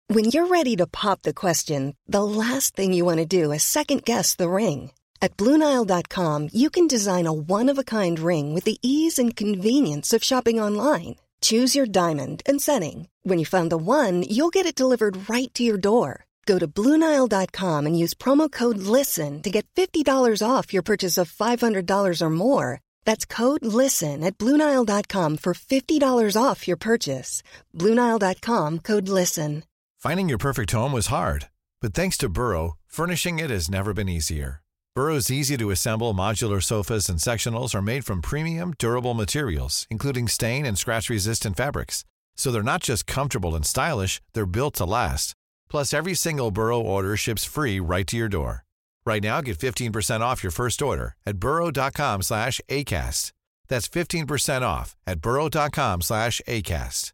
When you're ready to pop the question, the last thing you want to do is second-guess the ring. At BlueNile.com, you can design a one-of-a-kind ring with the ease and convenience of shopping online. Choose your diamond and setting. When you find the one, you'll get it delivered right to your door. Go to BlueNile.com and use promo code LISTEN to get $50 off your purchase of $500 or more. That's code LISTEN at BlueNile.com for $50 off your purchase. BlueNile.com, code LISTEN. Finding your perfect home was hard, but thanks to Burrow, furnishing it has never been easier. Burrow's easy-to-assemble modular sofas and sectionals are made from premium, durable materials, including stain and scratch-resistant fabrics. So they're not just comfortable and stylish, they're built to last. Plus, every single Burrow order ships free right to your door. Right now, get 15% off your first order at burrow.com/ACAST. That's 15% off at burrow.com/ACAST.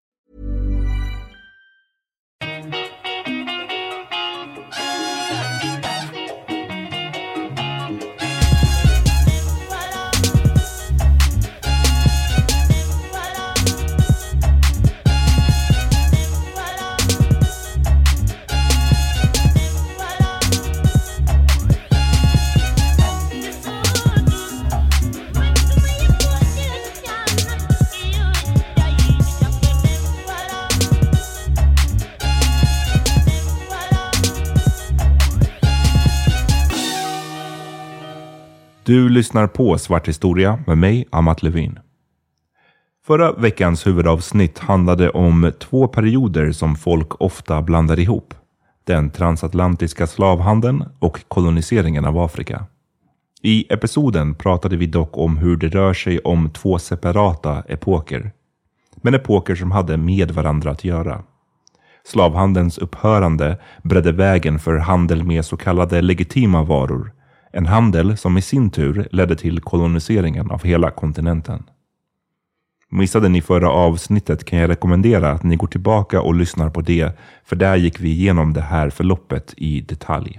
Du lyssnar på Svart historia med mig, Amat Levin. Förra veckans huvudavsnitt handlade om två perioder som folk ofta blandar ihop. Den transatlantiska slavhandeln och koloniseringen av Afrika. I episoden pratade vi dock om hur det rör sig om två separata epoker. Men epoker som hade med varandra att göra. Slavhandelns upphörande bredde vägen för handel med så kallade legitima varor. En handel som i sin tur ledde till koloniseringen av hela kontinenten. Missade ni förra avsnittet kan jag rekommendera att ni går tillbaka och lyssnar på det, för där gick vi igenom det här förloppet i detalj.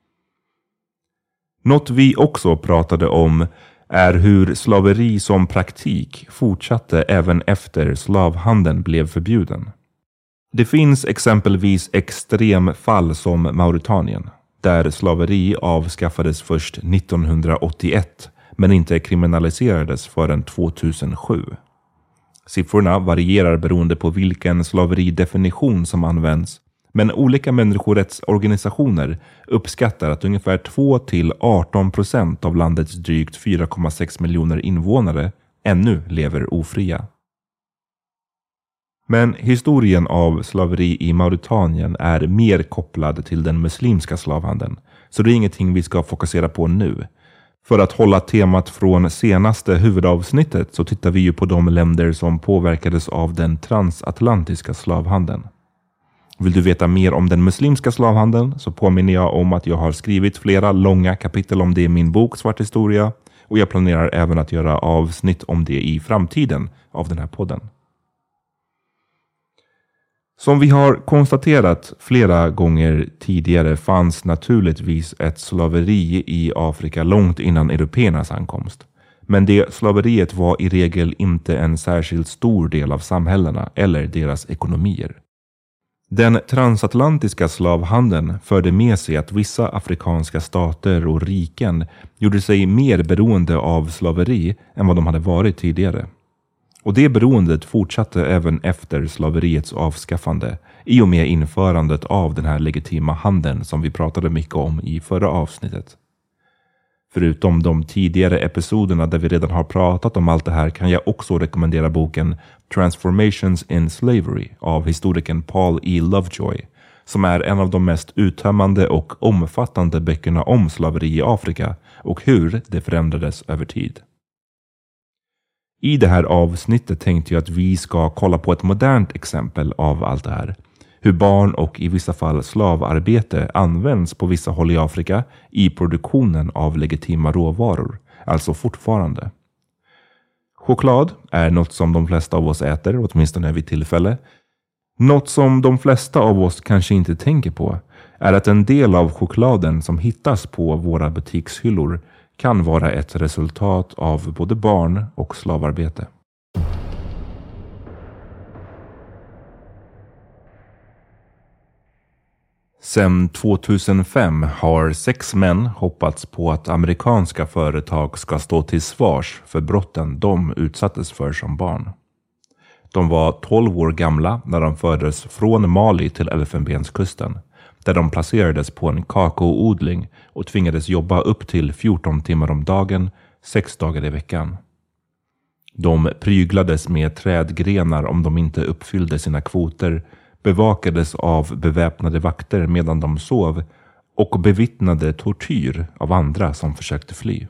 Något vi också pratade om är hur slaveri som praktik fortsatte även efter slavhandeln blev förbjuden. Det finns exempelvis extremfall som Mauritanien, där slaveri avskaffades först 1981 men inte kriminaliserades förrän 2007. Siffrorna varierar beroende på vilken slaveridefinition som används, men olika människorättsorganisationer uppskattar att ungefär 2-18% av landets drygt 4,6 miljoner invånare ännu lever ofria. Men historien av slaveri i Mauritanien är mer kopplad till den muslimska slavhandeln, så det är ingenting vi ska fokusera på nu. För att hålla temat från senaste huvudavsnittet så tittar vi ju på de länder som påverkades av den transatlantiska slavhandeln. Vill du veta mer om den muslimska slavhandeln så påminner jag om att jag har skrivit flera långa kapitel om det i min bok Svart historia, och jag planerar även att göra avsnitt om det i framtiden av den här podden. Som vi har konstaterat flera gånger tidigare fanns naturligtvis ett slaveri i Afrika långt innan européernas ankomst. Men det slaveriet var i regel inte en särskilt stor del av samhällena eller deras ekonomier. Den transatlantiska slavhandeln förde med sig att vissa afrikanska stater och riken gjorde sig mer beroende av slaveri än vad de hade varit tidigare. Och det beroendet fortsatte även efter slaveriets avskaffande i och med införandet av den här legitima handeln som vi pratade mycket om i förra avsnittet. Förutom de tidigare episoderna där vi redan har pratat om allt det här kan jag också rekommendera boken Transformations in Slavery av historikern Paul E. Lovejoy, som är en av de mest uttömmande och omfattande böckerna om slaveri i Afrika och hur det förändrades över tid. I det här avsnittet tänkte jag att vi ska kolla på ett modernt exempel av allt det här. Hur barn och i vissa fall slavarbete används på vissa håll i Afrika i produktionen av legitima råvaror, alltså fortfarande. Choklad är något som de flesta av oss äter, åtminstone vid tillfälle. Något som de flesta av oss kanske inte tänker på är att en del av chokladen som hittas på våra butikshyllor kan vara ett resultat av både barn- och slavarbete. Sedan 2005 har 6 män hoppats på att amerikanska företag ska stå till svars för brotten de utsattes för som barn. De var 12 år gamla när de fördes från Mali till Elfenbenskusten, där de placerades på en kakaoodling och tvingades jobba upp till 14 timmar om dagen, 6 dagar i veckan. De pryglades med trädgrenar om de inte uppfyllde sina kvoter, bevakades av beväpnade vakter medan de sov och bevittnade tortyr av andra som försökte fly.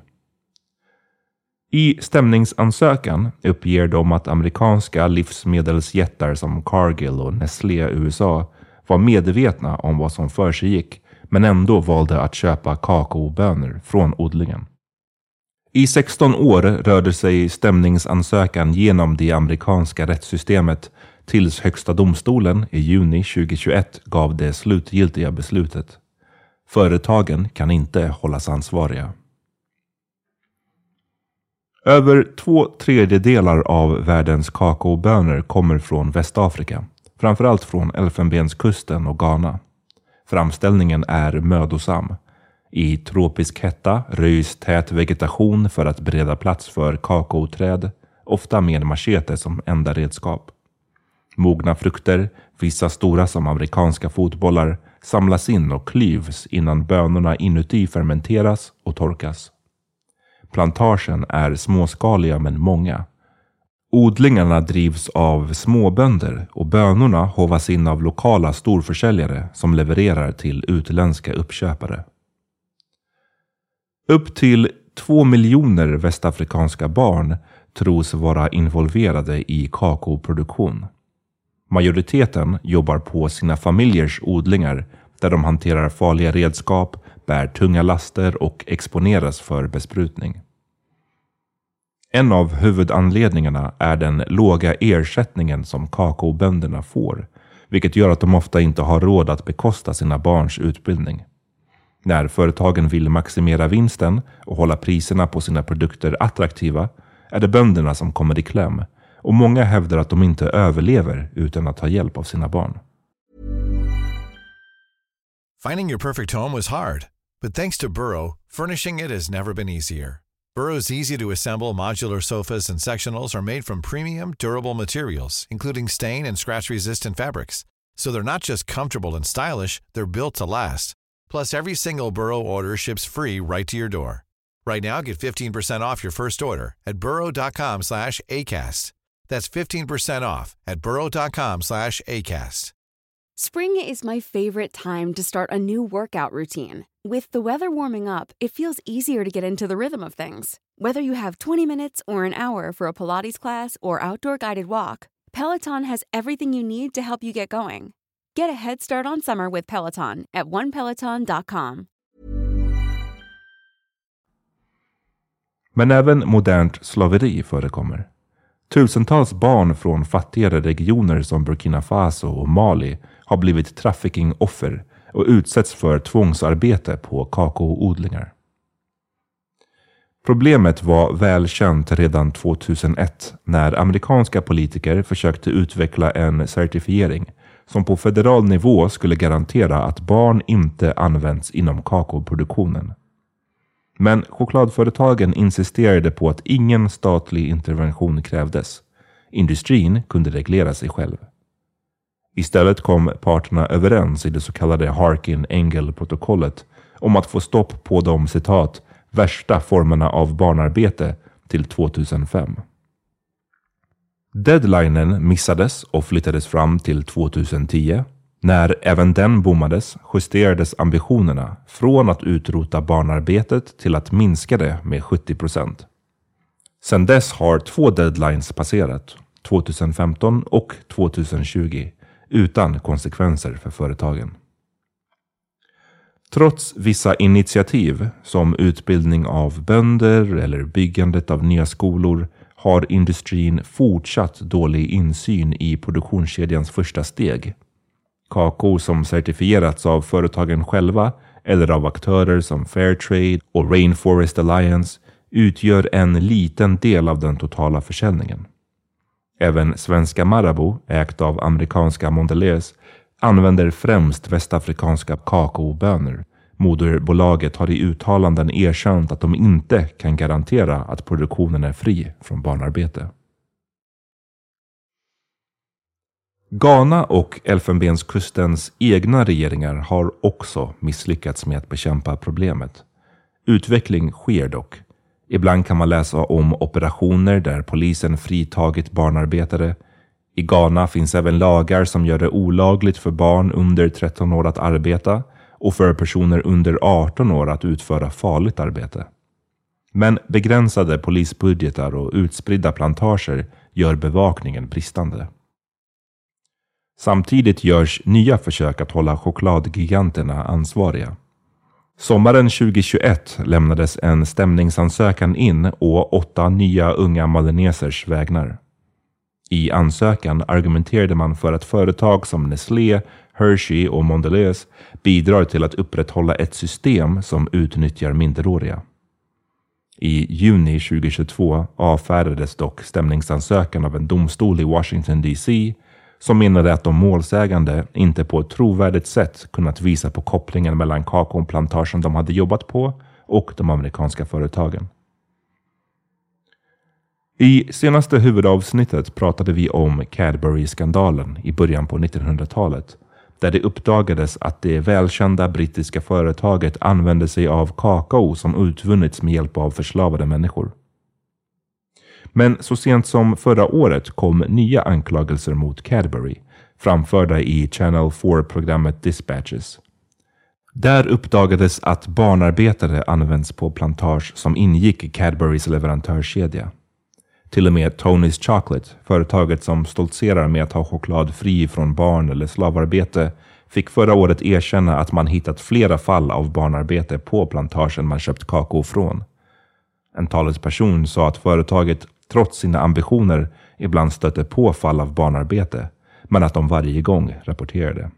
I stämningsansökan uppger de att amerikanska livsmedelsjättar som Cargill och Nestlé i USA var medvetna om vad som för sig gick, men ändå valde att köpa kakaobönor från odlingen. I 16 år rörde sig stämningsansökan genom det amerikanska rättssystemet tills högsta domstolen i juni 2021 gav det slutgiltiga beslutet. Företagen kan inte hållas ansvariga. Över 2/3 av världens kakaobönor kommer från Västafrika, framförallt från Elfenbenskusten och Ghana. Framställningen är mödosam. I tropisk hetta röjs tät vegetation för att bereda plats för kakaoträd, ofta med machete som enda redskap. Mogna frukter, vissa stora som amerikanska fotbollar, samlas in och klyvs innan bönorna inuti fermenteras och torkas. Plantagen är småskaliga men många. Odlingarna drivs av småbönder och bönorna hovas in av lokala storförsäljare som levererar till utländska uppköpare. Upp till 2 miljoner västafrikanska barn tros vara involverade i kakaoproduktion. Majoriteten jobbar på sina familjers odlingar där de hanterar farliga redskap, bär tunga laster och exponeras för besprutning. En av huvudanledningarna är den låga ersättningen som kakaobönderna får, vilket gör att de ofta inte har råd att bekosta sina barns utbildning. När företagen vill maximera vinsten och hålla priserna på sina produkter attraktiva är det bönderna som kommer i kläm, och många hävdar att de inte överlever utan att ta hjälp av sina barn. Finding your perfect home was hard, but thanks to Burrow, furnishing it has never been easier. Burrow's easy-to-assemble modular sofas and sectionals are made from premium, durable materials, including stain and scratch-resistant fabrics. So they're not just comfortable and stylish, they're built to last. Plus, every single Burrow order ships free right to your door. Right now, get 15% off your first order at burrow.com/acast. That's 15% off at burrow.com/acast. Spring is my favorite time to start a new workout routine. With the weather warming up, it feels easier to get into the rhythm of things. Whether you have 20 minutes or an hour for a Pilates class or outdoor guided walk, Peloton has everything you need to help you get going. Get a head start on summer with Peloton at onepeloton.com. Men även modernt slaveri förekommer. Tusentals barn från fattigare regioner som Burkina Faso och Mali har blivit trafficking-offer och utsätts för tvångsarbete på kakaoodlingar. Problemet var välkänt redan 2001 när amerikanska politiker försökte utveckla en certifiering som på federal nivå skulle garantera att barn inte används inom kakaoproduktionen. Men chokladföretagen insisterade på att ingen statlig intervention krävdes. Industrin kunde reglera sig själv. Istället kom parterna överens i det så kallade Harkin-Engel-protokollet om att få stopp på de, citat, värsta formerna av barnarbete till 2005. Deadlinen missades och flyttades fram till 2010. När även den bommades justerades ambitionerna från att utrota barnarbetet till att minska det med 70%. Sedan dess har 2 deadlines passerat, 2015 och 2020, utan konsekvenser för företagen. Trots vissa initiativ som utbildning av bönder eller byggandet av nya skolor har industrin fortsatt dålig insyn i produktionskedjans första steg. Kakao som certifierats av företagen själva eller av aktörer som Fairtrade och Rainforest Alliance utgör en liten del av den totala försäljningen. Även svenska Marabou, ägt av amerikanska Mondelez, använder främst västafrikanska kakaobönor. Moderbolaget har i uttalanden erkänt att de inte kan garantera att produktionen är fri från barnarbete. Ghana och Elfenbenskustens egna regeringar har också misslyckats med att bekämpa problemet. Utveckling sker dock. Ibland kan man läsa om operationer där polisen fritagit barnarbetare. I Ghana finns även lagar som gör det olagligt för barn under 13 år att arbeta och för personer under 18 år att utföra farligt arbete. Men begränsade polisbudgetar och utspridda plantager gör bevakningen bristande. Samtidigt görs nya försök att hålla chokladgiganterna ansvariga. Sommaren 2021 lämnades en stämningsansökan in å 8 nya unga malinesers vägnar. I ansökan argumenterade man för att företag som Nestlé, Hershey och Mondelez bidrar till att upprätthålla ett system som utnyttjar minderåriga. I juni 2022 avfärdades dock stämningsansökan av en domstol i Washington DC som menade att de målsägande inte på ett trovärdigt sätt kunnat visa på kopplingen mellan kakaoplantagen de hade jobbat på och de amerikanska företagen. I senaste huvudavsnittet pratade vi om Cadbury-skandalen i början på 1900-talet, där det uppdagades att det välkända brittiska företaget använde sig av kakao som utvunnits med hjälp av förslavade människor. Men så sent som förra året kom nya anklagelser mot Cadbury, framförda i Channel 4-programmet Dispatches. Där uppdagades att barnarbetare används på plantage som ingick i Cadburys leverantörskedja. Till och med Tony's Chocolate, företaget som stoltserar med att ha choklad fri från barn eller slavarbete, fick förra året erkänna att man hittat flera fall av barnarbete på plantagen man köpt kakao från. En talesperson sa att företaget trots sina ambitioner ibland stötte på fall av barnarbete, men att de varje gång rapporterade.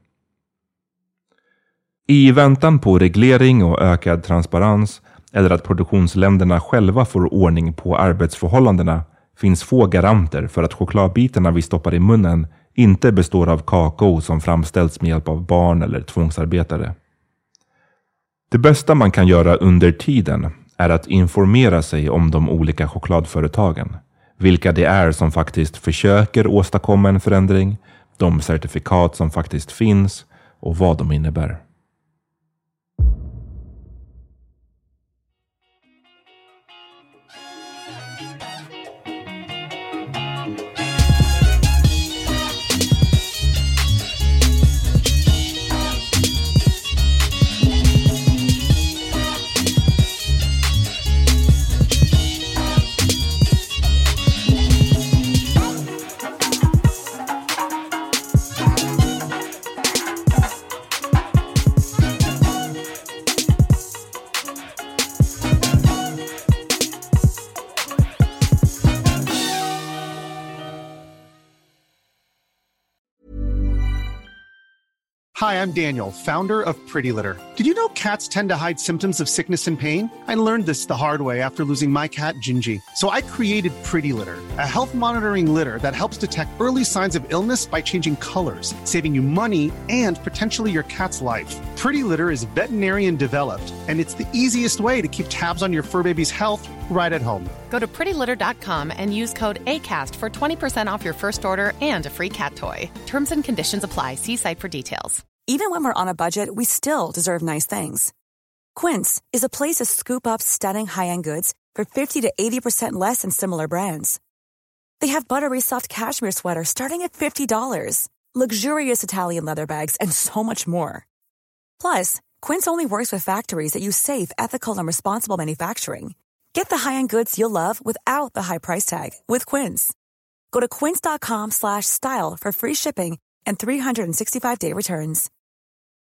I väntan på reglering och ökad transparens eller att produktionsländerna själva får ordning på arbetsförhållandena finns få garanter för att chokladbitarna vi stoppar i munnen inte består av kakao som framställts med hjälp av barn eller tvångsarbetare. Det bästa man kan göra under tiden är att informera sig om de olika chokladföretagen, vilka det är som faktiskt försöker åstadkomma en förändring, de certifikat som faktiskt finns och vad de innebär. Hi, I'm Daniel, founder of Pretty Litter. Did you know cats tend to hide symptoms of sickness and pain? I learned this the hard way after losing my cat, Gingy. So I created Pretty Litter, a health monitoring litter that helps detect early signs of illness by changing colors, saving you money and potentially your cat's life. Pretty Litter is veterinarian developed, and it's the easiest way to keep tabs on your fur baby's health right at home. Go to prettylitter.com and use code ACAST for 20% off your first order and a free cat toy. Terms and conditions apply. See site for details. Even when we're on a budget, we still deserve nice things. Quince is a place to scoop up stunning high-end goods for 50 to 80% less than similar brands. They have buttery soft cashmere sweaters starting at $50, luxurious Italian leather bags, and so much more. Plus, Quince only works with factories that use safe, ethical, and responsible manufacturing. Get the high-end goods you'll love without the high price tag with Quince. Go to quince.com/style for free shipping and 365-day returns.